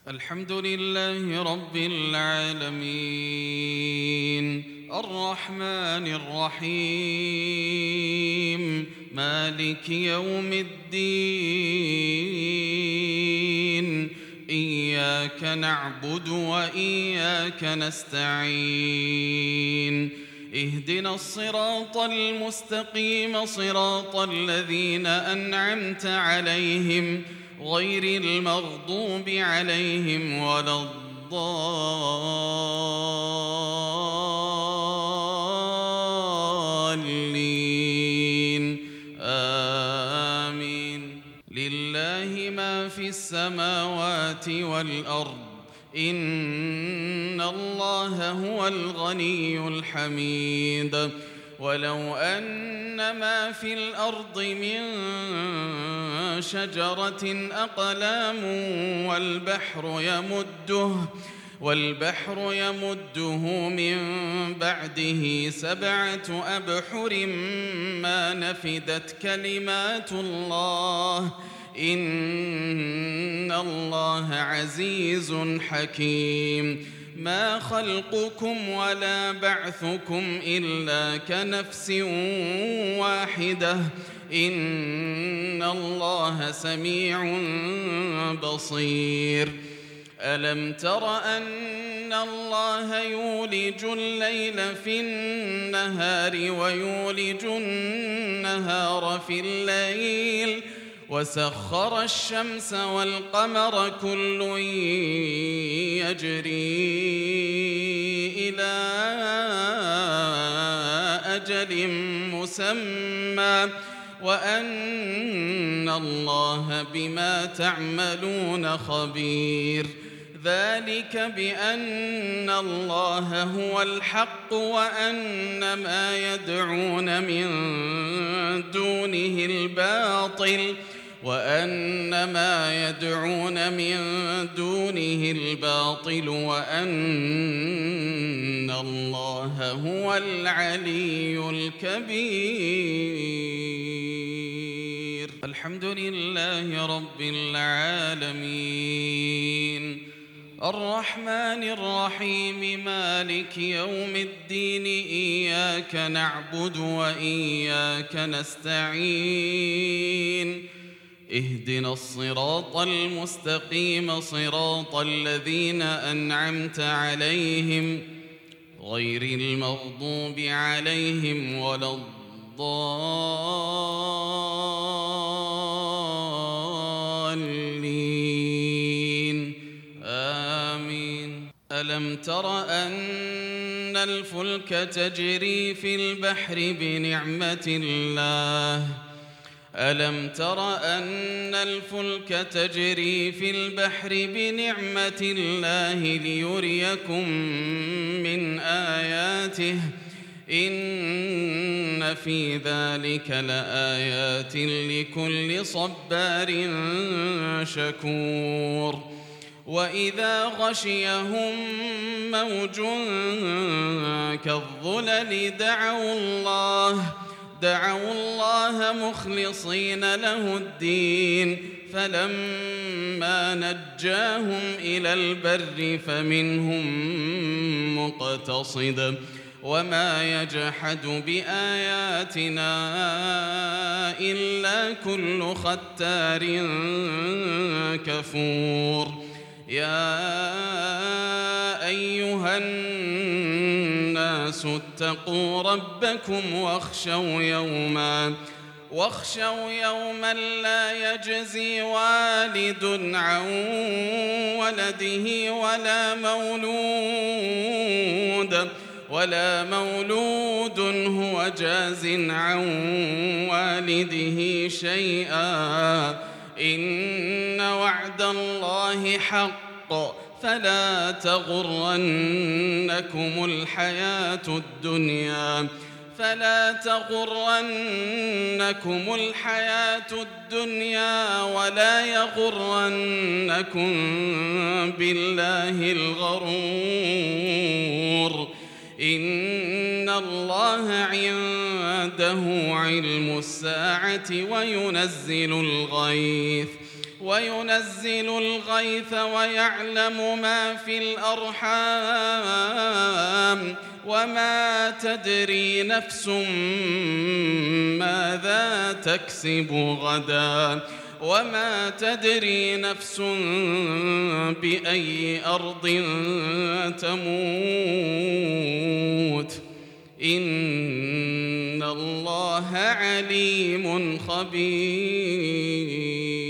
الحمد لله رب العالمين الرحمن الرحيم مالك يوم الدين إياك نعبد وإياك نستعين اهدنا الصراط المستقيم صراط الذين أنعمت عليهم غير المغضوب عليهم ولا الضالين آمين. لله ما في السماوات والأرض إن الله هو الغني الحميد. ولو أن ما في الأرض من شجرة أقلام والبحر يمده من بعده 7 أبحر ما نفدت كلمات الله إن الله عزيز حكيم. ما خلقكم ولا بعثكم إلا كنفس واحدة إن الله سميع بصير. ألم تر أن الله يولج الليل في النهار ويولج النهار في الليل وسخر الشمس والقمر كل يجري إلى أجل مسمى وأن الله بما تعملون خبير. ذلك بأن الله هو الحق وأن ما يدعون من دونه الباطل وأن الله هو العلي الكبير. الحمد لله رب العالمين الرحمن الرحيم مالك يوم الدين إياك نعبد وإياك نستعين اهدنا الصراط المستقيم صراط الذين أنعمت عليهم غير المغضوب عليهم ولا الضالين آمين. ألم تر أن الفلك تجري في البحر بنعمة الله ليريكم من آياته إن في ذلك لآيات لكل صبار شكور. وإذا غشيهم موج كالظلل دعوا الله مخلصين له الدين فلما نجاهم إلى البر فمنهم مقتصد وما يجحد بآياتنا إلا كل ختار كفور. يا أيها الناس اتقوا ربكم واخشوا يوما لا يجزي والد عن ولده ولا مولود هو جاز عن والده شيئا إن وعد الله حق فلا تغرنكم الحياة الدنيا ولا يغرنكم بالله الغرور. إن الله عنده علم الساعة وينزل الغيث وينزل الغيث ويعلم ما في الأرحام وما تدري نفس ماذا تكسب غدا وما تدري نفس بأي أرض تموت إن الله عليم خبير.